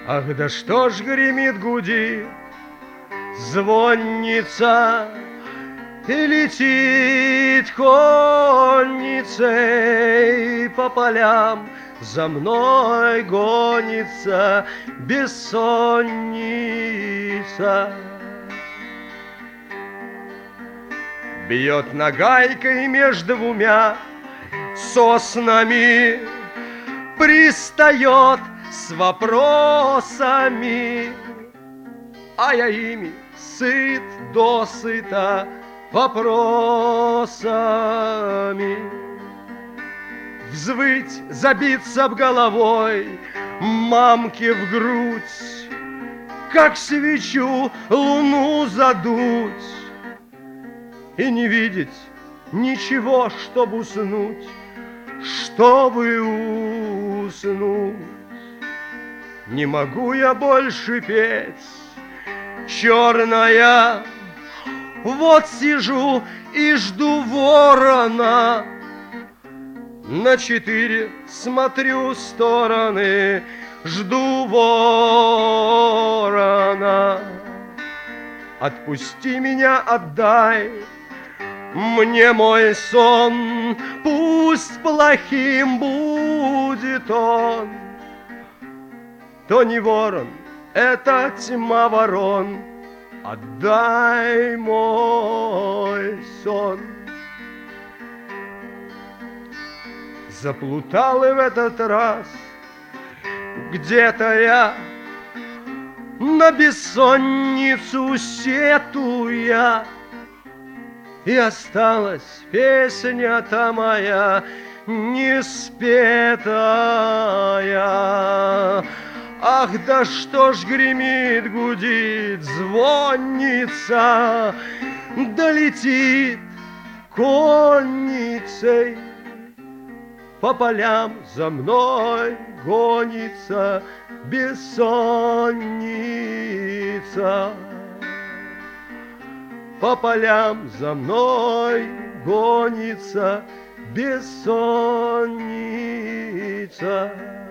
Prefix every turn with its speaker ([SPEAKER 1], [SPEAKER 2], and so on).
[SPEAKER 1] Ах, да что ж гремит, гудит звонница, и летит конницей по полям, за мной гонится бессонница. Бьет нагайкой между двумя соснами, пристает с вопросами, а я ими сыт досыта вопросами. Взвыть, забиться в головой мамке в грудь, как свечу луну задуть, и не видеть ничего, чтоб уснуть, чтобы уснуть. Не могу я больше петь, черная, вот сижу и жду ворона. На 4 смотрю стороны, жду ворона. Отпусти меня, отдай мне мой сон, пусть плохим будет он. То не ворон, это тьма ворон, отдай мой сон. Заплутал и в этот раз где-то я, на бессонницу сетуя, и осталась песня-то моя не спетая. Ах, да что ж гремит, гудит звонница, да летит конницей по полям, за мной гонится бессонница. По полям за мной гонится бессонница.